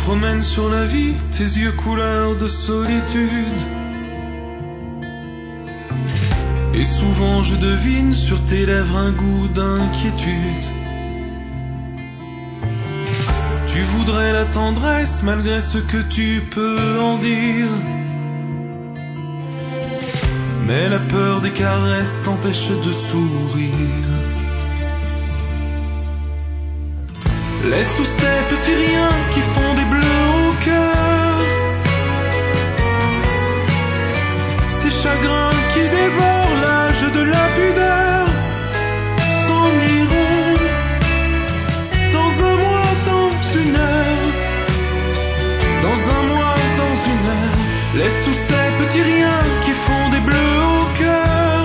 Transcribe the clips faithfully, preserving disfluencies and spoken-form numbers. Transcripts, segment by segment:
promènes sur la vie, tes yeux couleur de solitude. Et souvent je devine sur tes lèvres un goût d'inquiétude. Tu voudrais la tendresse malgré ce que tu peux en dire, mais la peur des caresses t'empêche de sourire. Laisse tous ces petits riens qui font des bleus au cœur, ces chagrins qui dévorent l'âge de la pudeur, s'en iront dans un mois, dans une heure, dans un mois, dans une heure. Laisse tous ces petits riens qui font des bleus au cœur,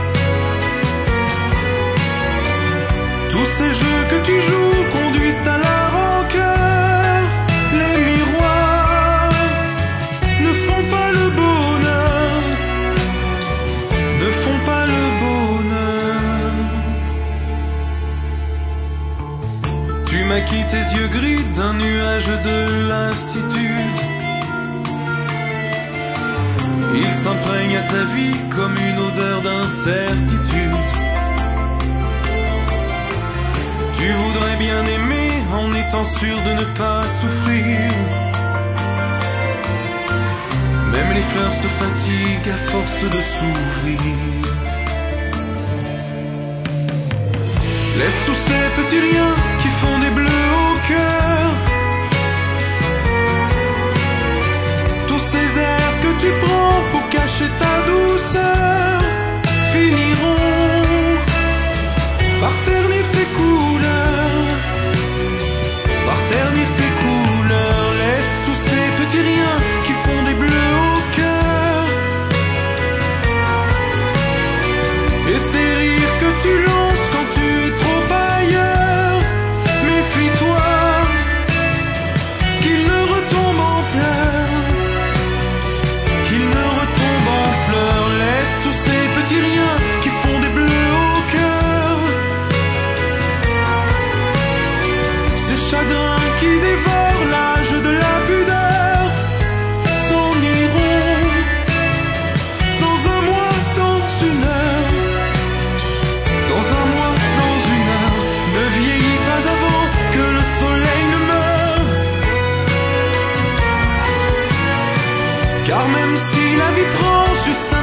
tous ces jeux que tu joues conduisent à la rancœur. Les miroirs ne font pas le bonheur, ne font pas le bonheur. Tu maquilles tes yeux gris d'un nuage de lassitude. Il s'imprègne à ta vie comme une odeur d'incertitude. Tu voudrais bien aimer en étant sûr de ne pas souffrir. Même les fleurs se fatiguent à force de s'ouvrir. Laisse tous ces petits riens qui font des bleus au cœur, tous ces airs que tu prends pour cacher ta douceur, finiront par ternir tes couleurs, par ternir tes couleurs. Laisse tous ces petits riens qui font des bleus au cœur, et ces rires que tu lances quand tu es trop ailleurs. Méfie-toi qu'ils ne retombent en pleurs, qu'ils ne retombent en pleurs. Laisse tous ces petits riens qui font des bleus au cœur, ces chagrins qui dévorent l'âge de la pudeur, s'en iront dans un mois, dans une heure, dans un mois, dans une heure. Ne vieillis pas avant que le soleil ne meure, car même si la vie prend juste